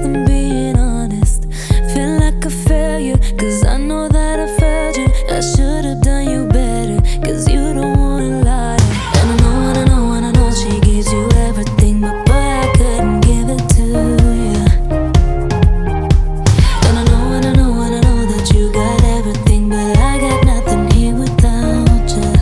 least I'm being honest. Feel like a failure, cause I know that I failed you. I should've done you better, cause you don't wanna lie. And I know, and I know, and I know she gives you everything, but boy, I couldn't give it to you. And I know, and I know, and I know that you got everything, but I got nothing here without you.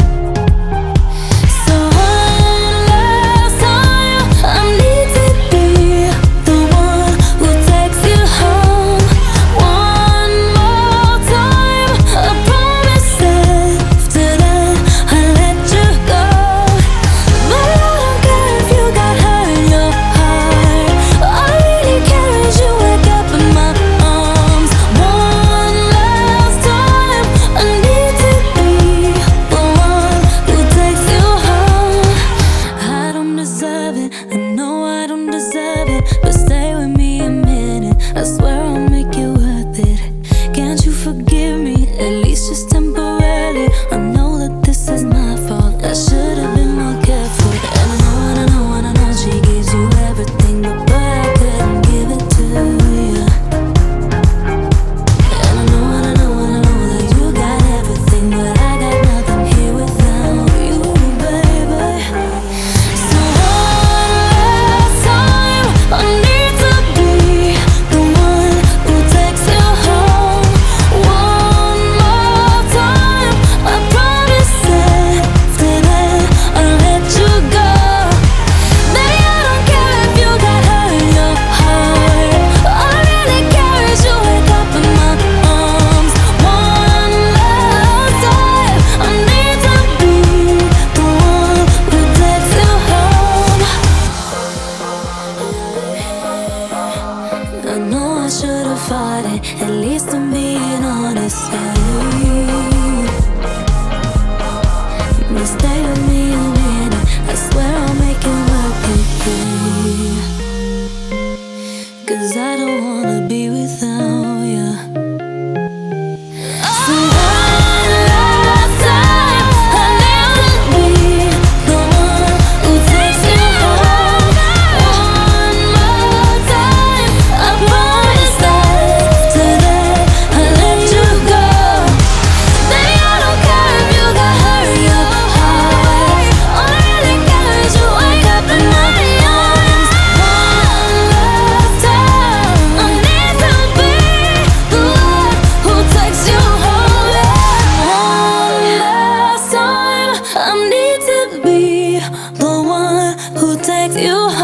So one last time, I need to be the one who takes you home. One more time, I promise after that I'll let you go. But I don't care if you got hurt in your heart. All I really care is you wake up in my arms. One last time, I need to be the one who takes you home. I don't deserve it, I know I don't deserve it, but stay with me a minute, I swear I'll make it worth it. Can't you forgive me, at least just temporarily? I know that this is my fault, I should've been more careful. And I know, and I know, and I know she gives you everything, but boy, I couldn't give it to you. And I know, and I know, and I know that you got everything, but I got nothing here without you, baby. So one last time, I need to be the one who takes you home. One more time, I promise after that I'll let you go. Baby, I don't care if you got hurt in your heart. All I really care is you wake up in my arms. One last time, I need to be the one who takes you home. I know I should've fought it, at least I'm being honest. But stay with me a minute, I swear I'll make it worth it. Cause I don't wanna be without you. So one last time, I need to be the one who takes you home. One more time, I promise after that I'll let you go. Baby, I don't care if you got hurt in your heart. All I really care is you wake up in my arms. One last time, I need to be the one who takes you home. One last time, I need to be the one who takes you home.